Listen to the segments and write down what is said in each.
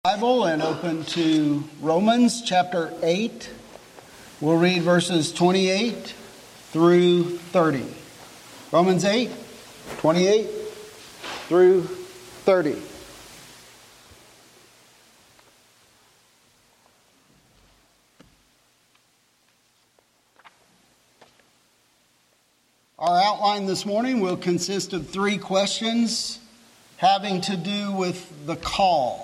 Bible and open to Romans chapter 8. We'll read verses 28 through 30. Romans 8, 28 through 30. Our outline this morning will consist of 3 questions having to do with the call.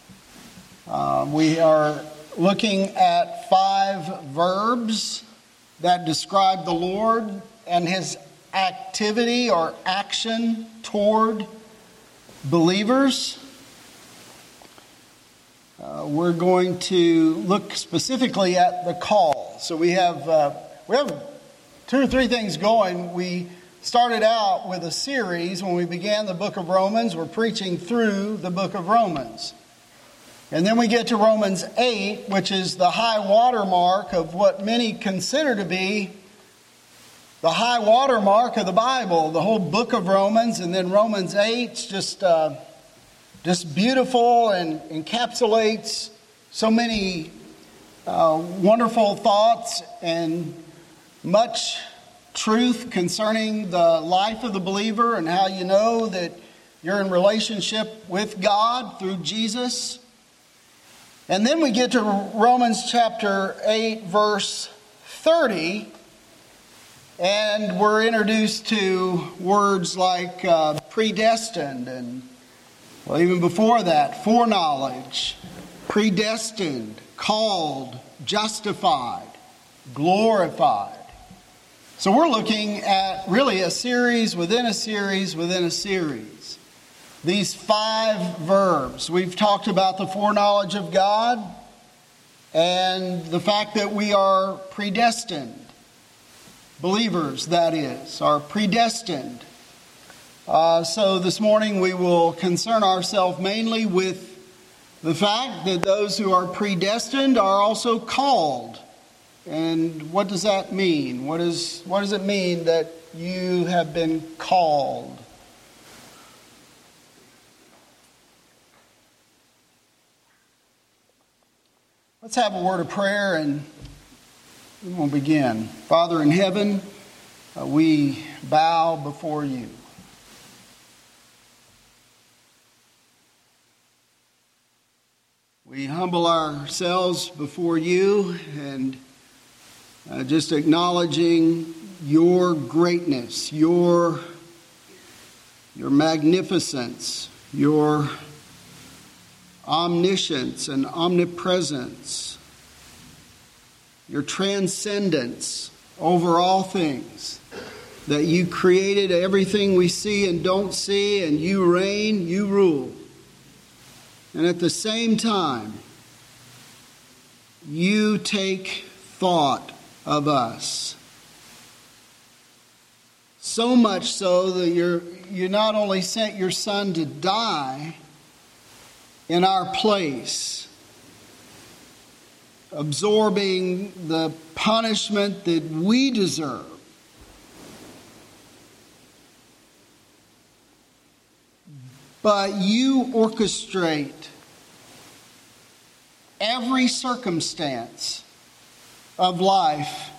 We are looking at 5 verbs that describe the Lord and His activity or action toward believers. We're going to look specifically at the call. So we have 2 or 3 things going. We started out with a series when we began the book of Romans. We're preaching through the book of Romans. And then we get to Romans 8, which is the high water mark of what many consider to be the high water mark of the Bible, the whole book of Romans. And then Romans 8 just beautiful and encapsulates so many wonderful thoughts and much truth concerning the life of the believer and how you know that you're in relationship with God through Jesus. And then we get to Romans chapter 8, verse 30, and we're introduced to words like predestined, and well, even before that, foreknowledge, predestined, called, justified, glorified. So we're looking at really a series within a series within a series. These 5 verbs. We've talked about the foreknowledge of God and the fact that we are predestined. Believers, that is, are predestined. So this morning we will concern ourselves mainly with the fact that those who are predestined are also called. And what does that mean? What does it mean that you have been called? Let's have a word of prayer and we'll begin. Father in heaven, we bow before you. We humble ourselves before you and just acknowledging your greatness, your magnificence, your omniscience and omnipresence, your transcendence over all things, that you created everything we see and don't see, and you reign, you rule. And at the same time, you take thought of us. So much so that you not only sent your Son to die in our place, absorbing the punishment that we deserve, but you orchestrate every circumstance of life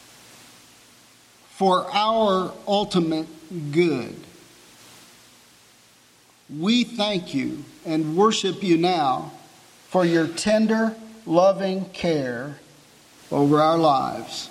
for our ultimate good. We thank you and worship you now for your tender, loving care over our lives.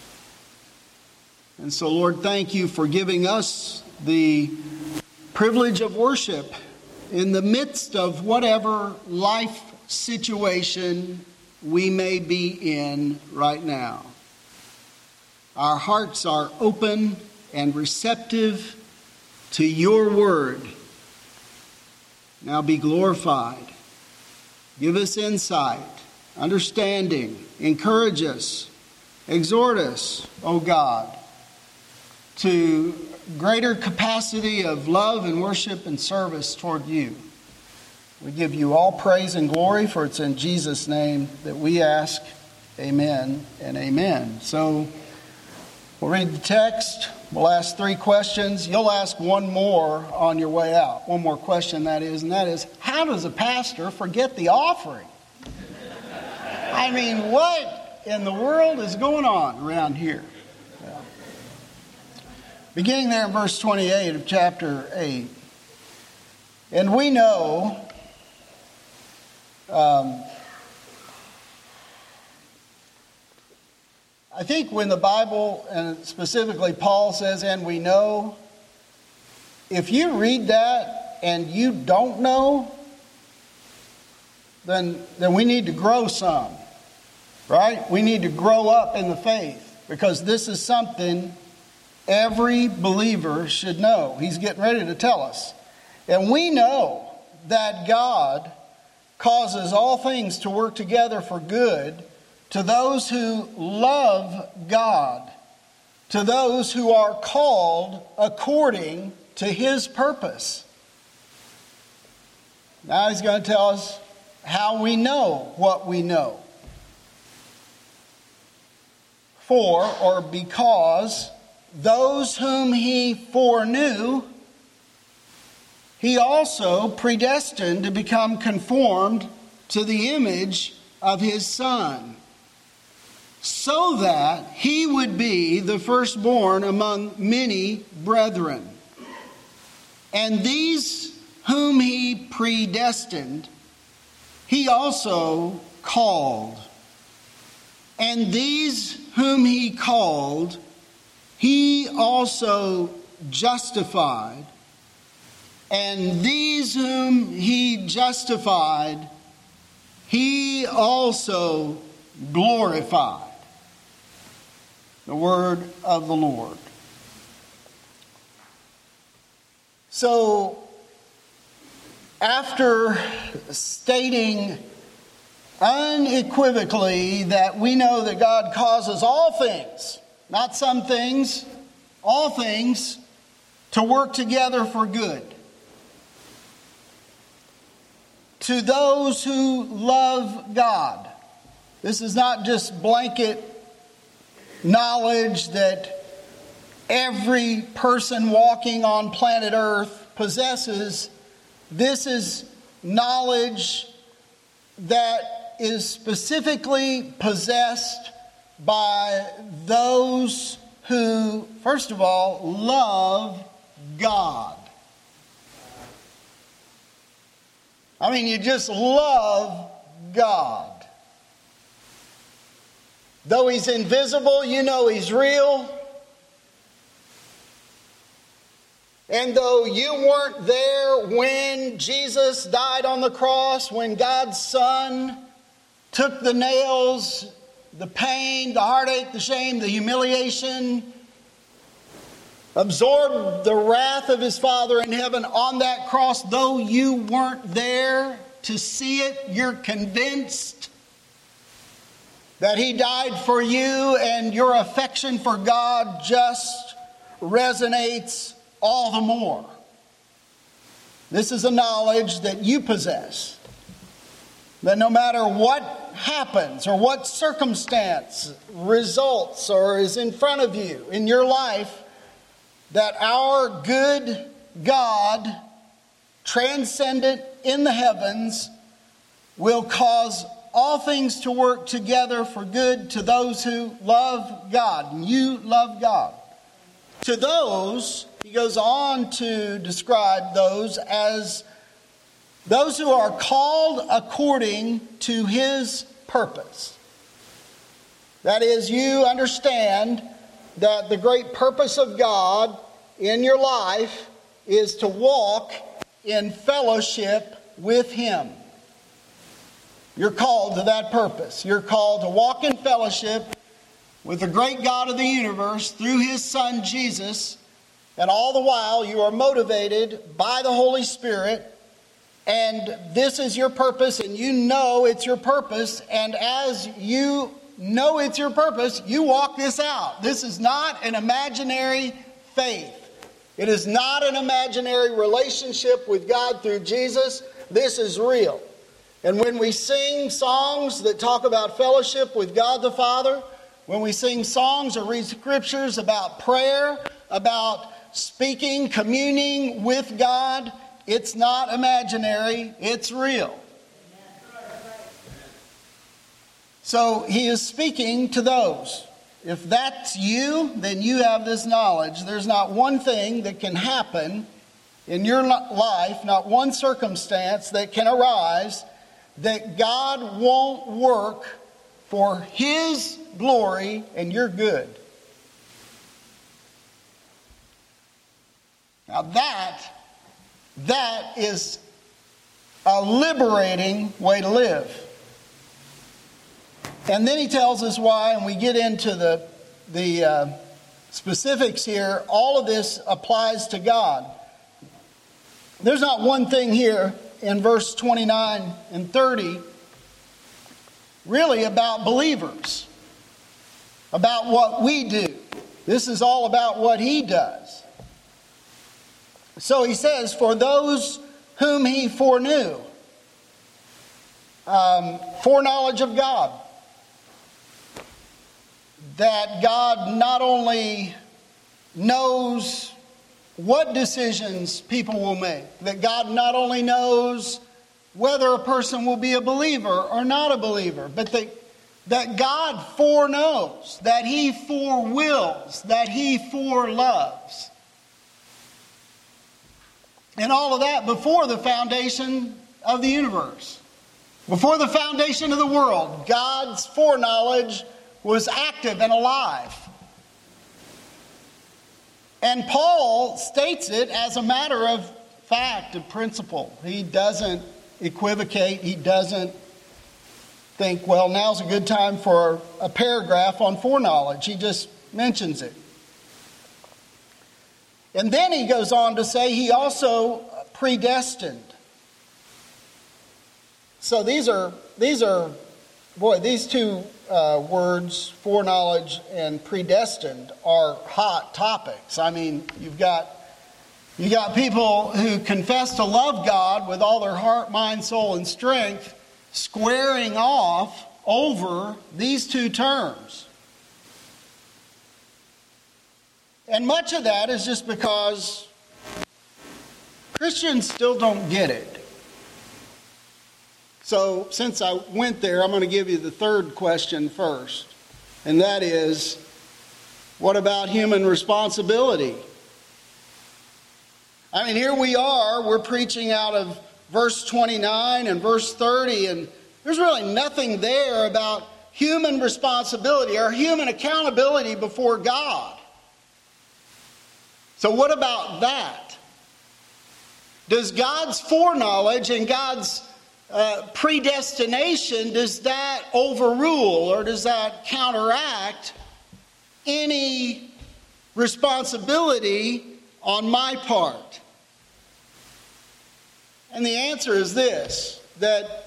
And so, Lord, thank you for giving us the privilege of worship in the midst of whatever life situation we may be in right now. Our hearts are open and receptive to your word. Now be glorified. Give us insight, understanding, encourage us, exhort us, O God, to greater capacity of love and worship and service toward you. We give you all praise and glory, for it's in Jesus' name that we ask. Amen and amen. So we'll read the text. We'll ask 3 questions. You'll ask one more on your way out. One more question, that is, and that is, how does a pastor forget the offering? I mean, what in the world is going on around here? Well, beginning there in verse 28 of chapter 8. And we know I think when the Bible, and specifically Paul says, and we know, if you read that and you don't know, then we need to grow some, right? We need to grow up in the faith, because this is something every believer should know. He's getting ready to tell us. And we know that God causes all things to work together for good to those who love God, to those who are called according to His purpose. Now he's going to tell us how we know what we know. For, or because, those whom He foreknew, He also predestined to become conformed to the image of His Son, so that He would be the firstborn among many brethren. And these whom He predestined, He also called. And these whom He called, He also justified. And these whom He justified, He also glorified. The word of the Lord. So, after stating unequivocally that we know that God causes all things, not some things, all things, to work together for good, to those who love God. This is not just blanket knowledge that every person walking on planet Earth possesses. This is knowledge that is specifically possessed by those who, first of all, love God. I mean, you just love God. Though He's invisible, you know He's real. And though you weren't there when Jesus died on the cross, when God's Son took the nails, the pain, the heartache, the shame, the humiliation, absorbed the wrath of His Father in heaven on that cross, though you weren't there to see it, you're convinced that He died for you, and your affection for God just resonates all the more. This is a knowledge that you possess. That no matter what happens or what circumstance results or is in front of you in your life, that our good God, transcendent in the heavens, will cause all things to work together for good to those who love God. And you love God. To those, he goes on to describe those as those who are called according to His purpose. That is, you understand that the great purpose of God in your life is to walk in fellowship with Him. You're called to that purpose. You're called to walk in fellowship with the great God of the universe through His Son Jesus. And all the while you are motivated by the Holy Spirit. And this is your purpose, and you know it's your purpose. And as you know it's your purpose, you walk this out. This is not an imaginary faith. It is not an imaginary relationship with God through Jesus. This is real. And when we sing songs that talk about fellowship with God the Father, when we sing songs or read scriptures about prayer, about speaking, communing with God, it's not imaginary, it's real. So he is speaking to those. If that's you, then you have this knowledge. There's not one thing that can happen in your life, not one circumstance that can arise, that God won't work for His glory and your good. Now that is a liberating way to live. And then he tells us why, and we get into the specifics here. All of this applies to God. There's not one thing here in verse 29 and 30 really about believers, about what we do. This is all about what he does. So he says, for those whom he foreknew, foreknowledge of God. That God not only knows what decisions people will make, that God not only knows whether a person will be a believer or not a believer, but that God foreknows, that He forewills, that He foreloves. And all of that before the foundation of the universe. Before the foundation of the world, God's foreknowledge was active and alive. And Paul states it as a matter of fact, of principle. He doesn't equivocate. He doesn't think, well, now's a good time for a paragraph on foreknowledge. He just mentions it. And then he goes on to say he also predestined. So these two words, foreknowledge and predestined, are hot topics. I mean, you got people who confess to love God with all their heart, mind, soul, and strength, squaring off over these two terms. And much of that is just because Christians still don't get it. So, since I went there, I'm going to give you the third question first. And that is, what about human responsibility? I mean, here we are, we're preaching out of verse 29 and verse 30, and there's really nothing there about human responsibility or human accountability before God. So what about that? Does God's foreknowledge and God's predestination, does that overrule or does that counteract any responsibility on my part? And the answer is this, that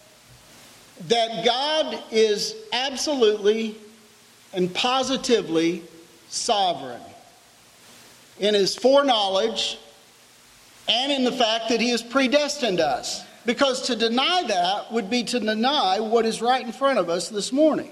God is absolutely and positively sovereign in His foreknowledge and in the fact that He has predestined us. Because to deny that would be to deny what is right in front of us this morning.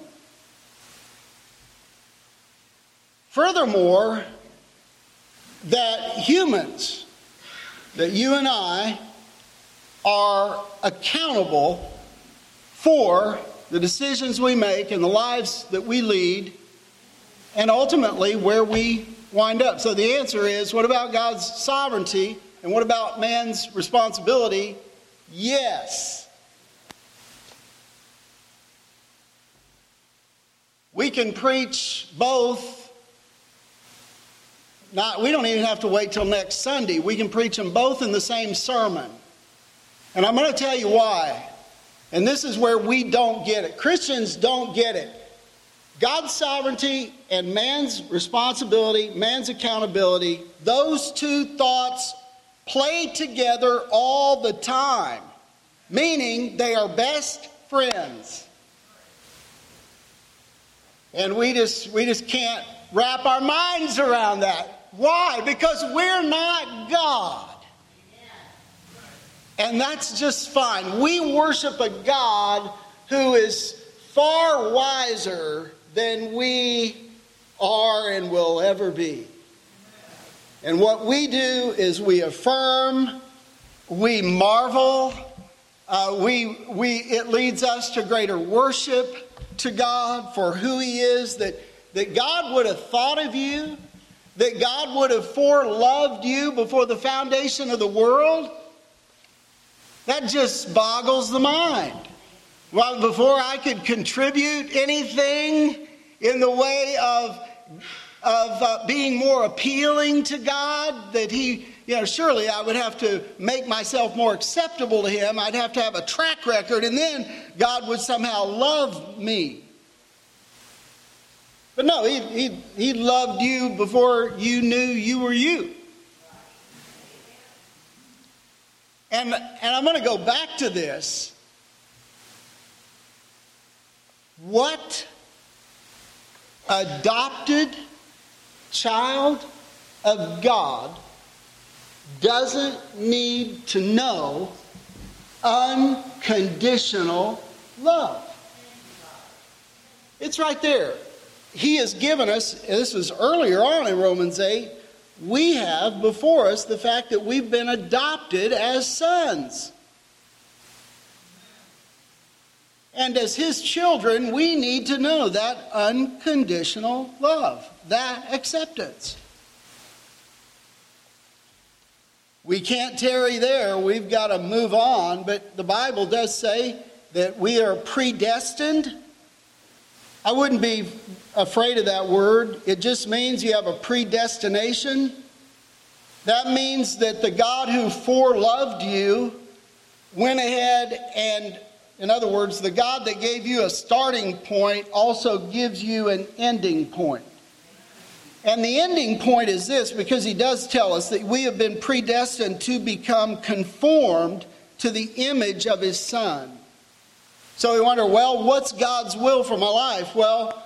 Furthermore, that humans, that you and I, are accountable for the decisions we make and the lives that we lead, and ultimately where we wind up. So the answer is, what about God's sovereignty and what about man's responsibility? Yes. We can preach both. We don't even have to wait till next Sunday. We can preach them both in the same sermon. And I'm going to tell you why. And this is where we don't get it. Christians don't get it. God's sovereignty and man's responsibility, man's accountability, those two thoughts play together all the time, meaning they are best friends. And we just can't wrap our minds around that. Why? Because we're not God. And that's just fine. We worship a God who is far wiser than we are and will ever be. And what we do is we affirm, we marvel, it leads us to greater worship to God for who He is, that God would have thought of you, that God would have foreloved you before the foundation of the world. That just boggles the mind. Well, before I could contribute anything in the way of being more appealing to God, that He, surely I would have to make myself more acceptable to Him. I'd have to have a track record, and then God would somehow love me. But no, He loved you before you knew you were you. And I'm going to go back to this. What adopted child of God doesn't need to know unconditional love? It's right there. He has given us, this was earlier on in Romans 8, we have before us the fact that we've been adopted as sons. And as His children, we need to know that unconditional love, that acceptance. We can't tarry there. We've got to move on. But the Bible does say that we are predestined. I wouldn't be afraid of that word. It just means you have a predestination. That means that the God who foreloved you went ahead and, in other words, the God that gave you a starting point also gives you an ending point. And the ending point is this, because He does tell us that we have been predestined to become conformed to the image of His Son. So we wonder, well, what's God's will for my life? Well,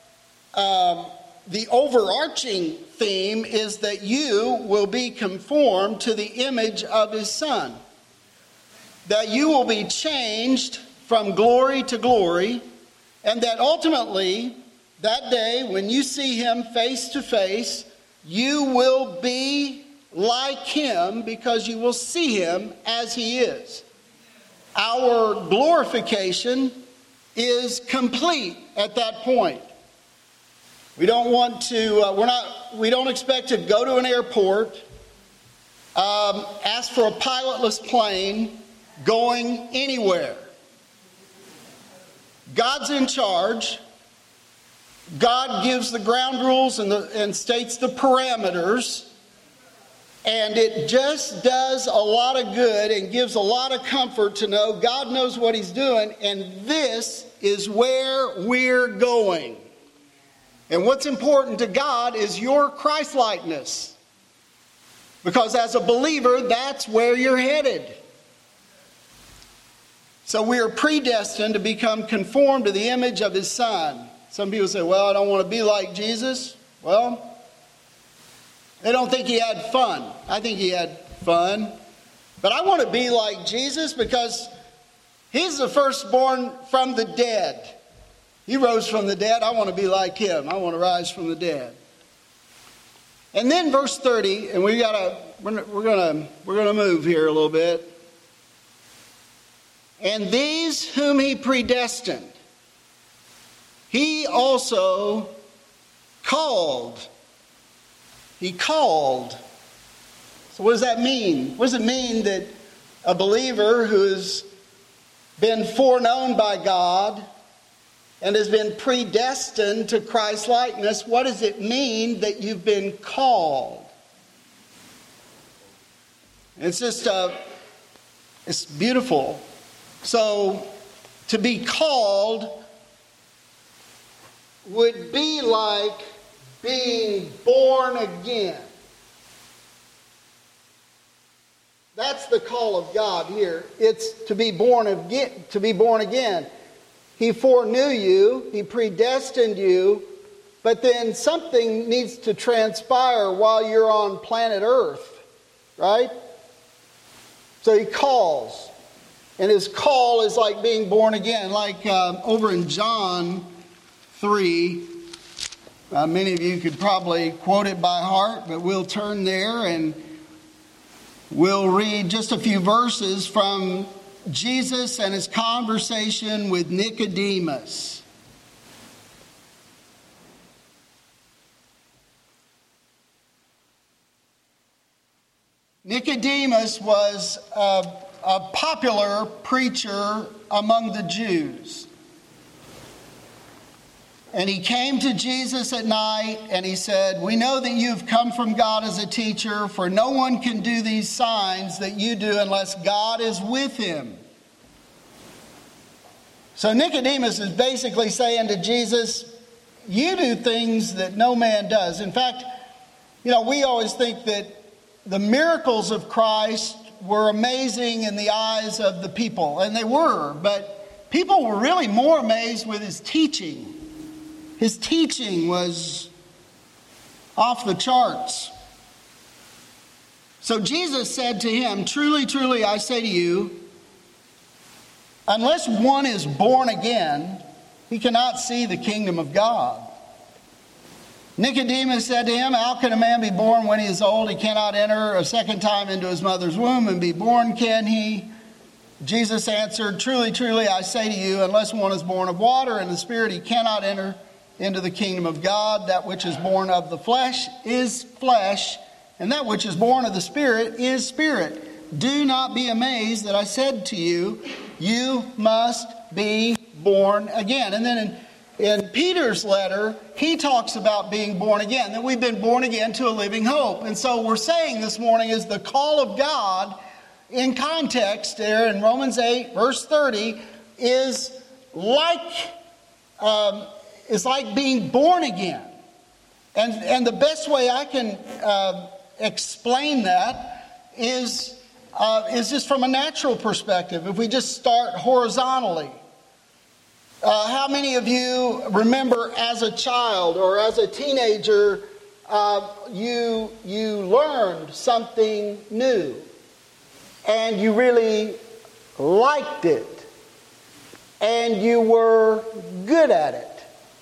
the overarching theme is that you will be conformed to the image of His Son. That you will be changed from glory to glory, and that ultimately, that day, when you see Him face to face, you will be like Him because you will see Him as He is. Our glorification is complete at that point. We don't want to, we don't expect to go to an airport, ask for a pilotless plane going anywhere. God's in charge. God gives the ground rules and states the parameters, and it just does a lot of good and gives a lot of comfort to know God knows what He's doing, and this is where we're going. And what's important to God is your Christ-likeness, because as a believer, that's where you're headed. So we are predestined to become conformed to the image of His Son. Some people say, well, I don't want to be like Jesus. Well, they don't think He had fun. I think He had fun. But I want to be like Jesus because He's the firstborn from the dead. He rose from the dead. I want to be like Him. I want to rise from the dead. And then verse 30, and we're going to move here a little bit. And these whom He predestined, He also called. He called. So what does that mean? What does it mean that a believer who's been foreknown by God and has been predestined to Christ's likeness, what does it mean that you've been called? It's just, it's beautiful. So, to be called would be like being born again. That's the call of God here. It's to be born again. To be born again. He foreknew you. He predestined you. But then something needs to transpire while you're on planet Earth. Right? So He calls. And His call is like being born again. Like over in John 3, Many of you could probably quote it by heart, but we'll turn there and we'll read just a few verses from Jesus and his conversation with Nicodemus. Nicodemus was a popular preacher among the Jews. And he came to Jesus at night and he said, "We know that you've come from God as a teacher, for no one can do these signs that you do unless God is with him." So Nicodemus is basically saying to Jesus, you do things that no man does. In fact, we always think that the miracles of Christ were amazing in the eyes of the people, and they were, but people were really more amazed with his teaching. His teaching was off the charts. So Jesus said to him, "Truly, truly, I say to you, unless one is born again, he cannot see the kingdom of God." Nicodemus said to him, "How can a man be born when he is old? He cannot enter a second time into his mother's womb and be born, can he?" Jesus answered, "Truly, truly, I say to you, unless one is born of water and the Spirit, he cannot enter into the kingdom of God. That which is born of the flesh is flesh, and that which is born of the Spirit is spirit. Do not be amazed that I said to you, you must be born again." And then in Peter's letter, he talks about being born again, that we've been born again to a living hope. And so we're saying this morning is the call of God in context there in Romans 8, verse 30, is like being born again. And the best way I can explain that is just from a natural perspective. If we just start horizontally. How many of you remember as a child or as a teenager, you learned something new and you really liked it and you were good at it?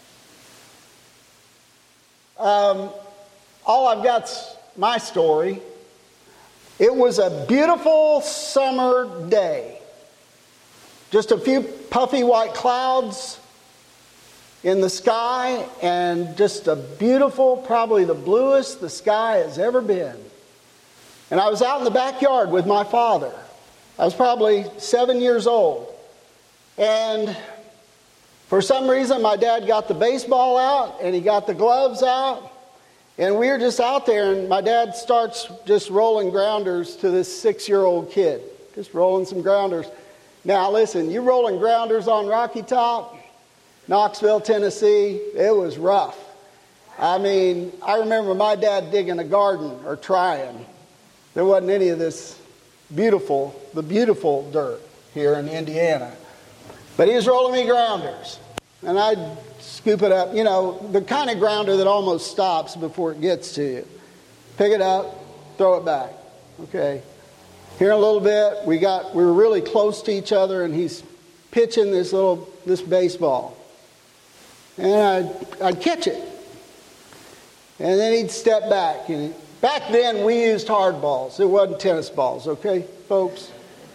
All I've got's my story. It was a beautiful summer day. Just a few puffy white clouds in the sky and just a beautiful, probably the bluest the sky has ever been. And I was out in the backyard with my father. I was probably 7 years old. And for some reason, my dad got the baseball out and he got the gloves out. And we were just out there and my dad starts just rolling grounders to this 6-year-old kid. Just rolling some grounders. Now listen, you rolling grounders on Rocky Top, Knoxville, Tennessee, it was rough. I mean, I remember my dad digging a garden or trying. There wasn't any of this beautiful dirt here in Indiana. But he was rolling me grounders. And I'd scoop it up, the kind of grounder that almost stops before it gets to you. Pick it up, throw it back. Okay. Here in a little bit, we were really close to each other, and he's pitching this baseball. And I'd catch it. And then he'd step back. And back then, we used hard balls. It wasn't tennis balls, okay, folks?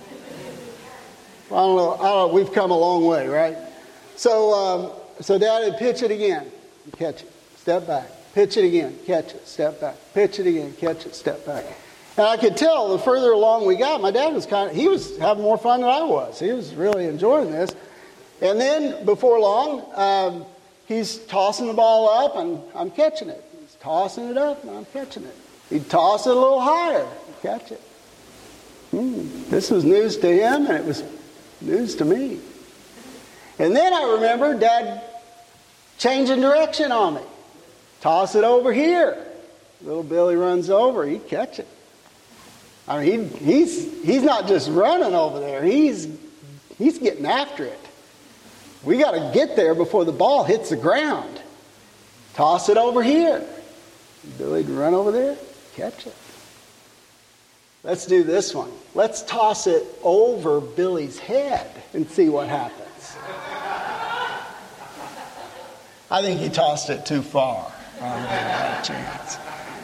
I don't know. We've come a long way, right? So Dad would pitch it again, catch it, step back. Pitch it again, catch it, step back. Pitch it again, catch it, step back. And I could tell the further along we got, my dad was he was having more fun than I was. He was really enjoying this. And then, before long, he's tossing the ball up and I'm catching it. He's tossing it up and I'm catching it. He'd toss it a little higher and catch it. This was news to him and it was news to me. And then I remember Dad changing direction on me. Toss it over here. Little Billy runs over, he'd catch it. I mean, he's not just running over there. He's getting after it. We got to get there before the ball hits the ground. Toss it over here. Billy'd run over there, catch it. Let's do this one. Let's toss it over Billy's head and see what happens. I think he tossed it too far. Probably not a chance.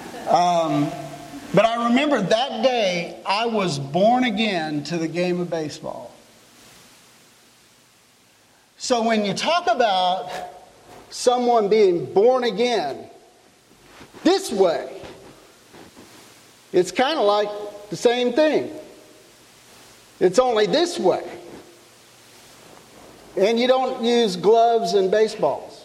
But I remember that day I was born again to the game of baseball. So when you talk about someone being born again this way, it's kind of like the same thing. It's only this way. And you don't use gloves and baseballs.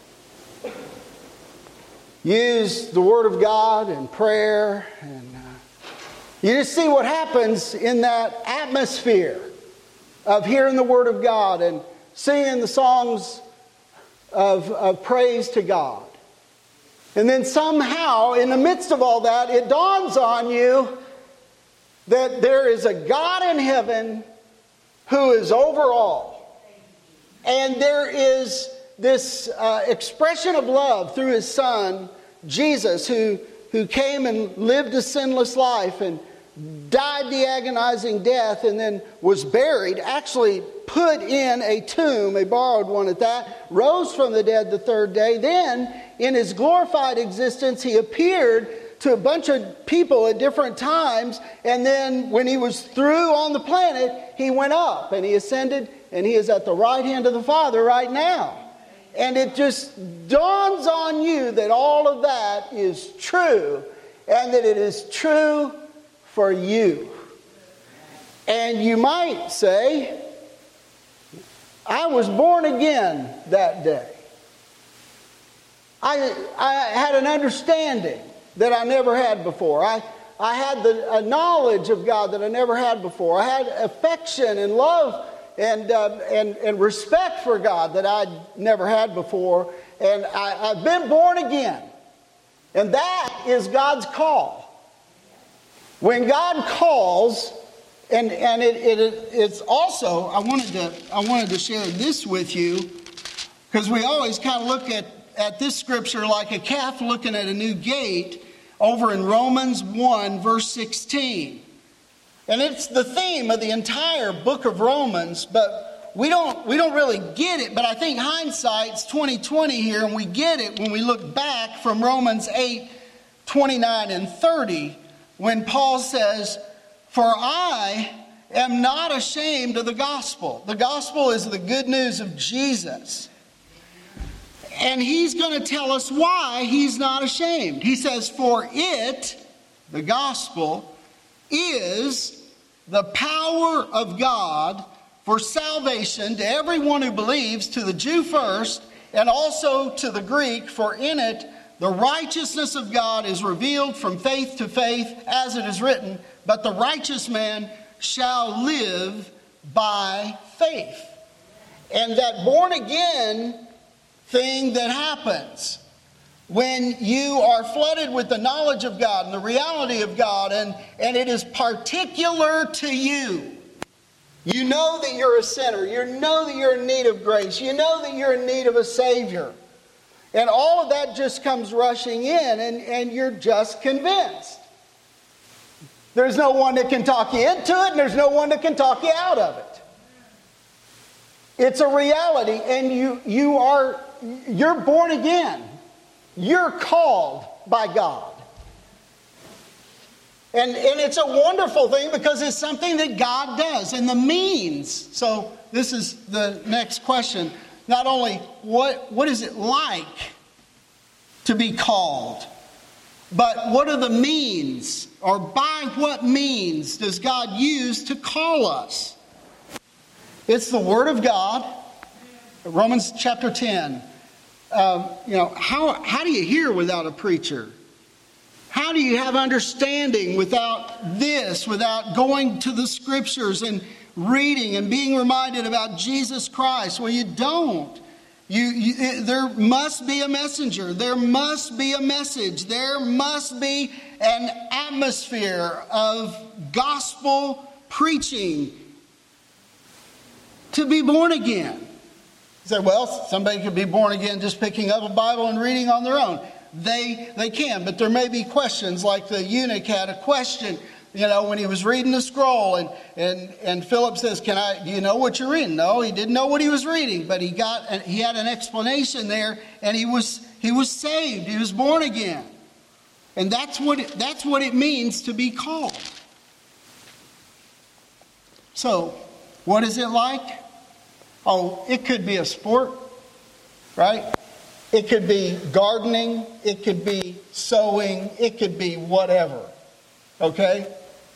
Use the Word of God and prayer. And you just see what happens in that atmosphere of hearing the Word of God and singing the songs of praise to God. And then somehow, in the midst of all that, it dawns on you that there is a God in heaven who is over all. And there is this expression of love through His Son, Jesus, who came and lived a sinless life and died the agonizing death and then was buried, actually put in a tomb, a borrowed one at that, rose from the dead the third day. Then, in His glorified existence, He appeared to a bunch of people at different times, and then when He was through on the planet, He went up and He ascended, and He is at the right hand of the Father right now. And it just dawns on you that all of that is true, and that it is true for you. And you might say, I was born again that day. I had an understanding that I never had before. I had a knowledge of God that I never had before. I had affection and love and respect for God that I'd never had before. And I've been born again. And that is God's call. When God calls, and it's also, I wanted to share this with you, because we always kind of look at this scripture like a calf looking at a new gate over in Romans 1 verse 16. And it's the theme of the entire book of Romans, but we don't really get it. But I think hindsight's 20/20 here, and we get it when we look back from Romans 8:29 and 30, when Paul says, "For I am not ashamed of the gospel." The gospel is the good news of Jesus. And he's going to tell us why he's not ashamed. He says, "For it," the gospel, "is the power of God for salvation to everyone who believes, to the Jew first, and also to the Greek. For in it the righteousness of God is revealed from faith to faith, as it is written, but the righteous man shall live by faith." And that born again thing that happens when you are flooded with the knowledge of God and the reality of God, and it is particular to you. You know that you're a sinner. You know that you're in need of grace. You know that you're in need of a Savior. And all of that just comes rushing in, and you're just convinced. There's no one that can talk you into it, and there's no one that can talk you out of it. It's a reality, and you're born again. You're called by God. And it's a wonderful thing because it's something that God does. And the means, so this is the next question. Not only what is it like to be called, but what are the means, or by what means does God use to call us? It's the Word of God. Romans chapter 10. How do you hear without a preacher? How do you have understanding without this, without going to the Scriptures and reading and being reminded about Jesus Christ? Well, you don't. There must be a messenger. There must be a message. There must be an atmosphere of gospel preaching to be born again. You say, well, somebody could be born again just picking up a Bible and reading on their own. They can, but there may be questions, like the eunuch had a question, when he was reading the scroll, and Philip says, do you know what you're reading? No, he didn't know what he was reading, but he had an explanation there, and he was He was saved. He was born again. And that's what it means to be called. So, what is it like? Oh, it could be a sport, right? It could be gardening. It could be sewing. It could be whatever. Okay?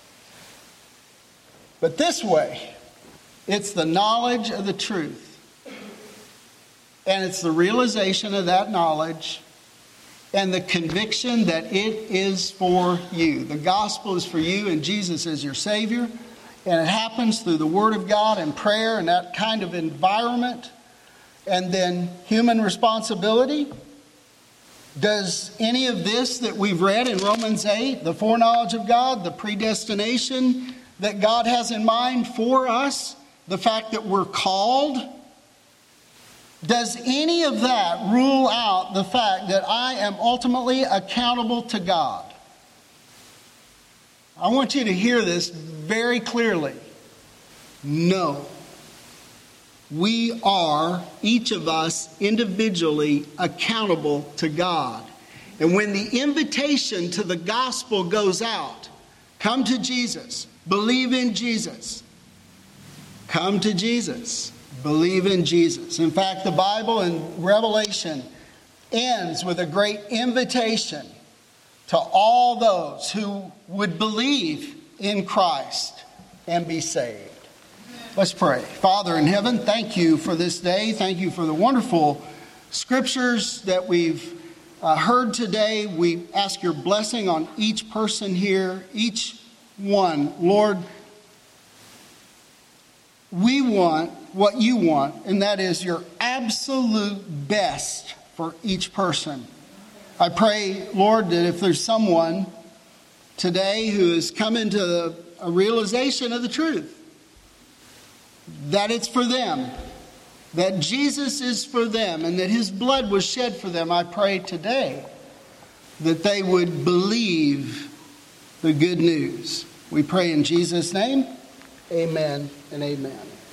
But this way, it's the knowledge of the truth. And it's the realization of that knowledge and the conviction that it is for you. The gospel is for you and Jesus is your Savior. And it happens through the Word of God and prayer and that kind of environment. And then human responsibility. Does any of this that we've read in Romans 8, the foreknowledge of God, the predestination that God has in mind for us, the fact that we're called, does any of that rule out the fact that I am ultimately accountable to God? I want you to hear this very clearly. No. We are, each of us, individually accountable to God. And when the invitation to the gospel goes out, come to Jesus, believe in Jesus. Come to Jesus, believe in Jesus. In fact, the Bible in Revelation ends with a great invitation to all those who would believe in Christ and be saved. Let's pray. Father in heaven, thank you for this day. Thank you for the wonderful scriptures that we've heard today. We ask your blessing on each person here, each one. Lord, we want what you want, and that is your absolute best for each person. I pray, Lord, that if there's someone today who has come into a realization of the truth, that it's for them, that Jesus is for them, and that his blood was shed for them, I pray today that they would believe the good news. We pray in Jesus' name, amen and amen.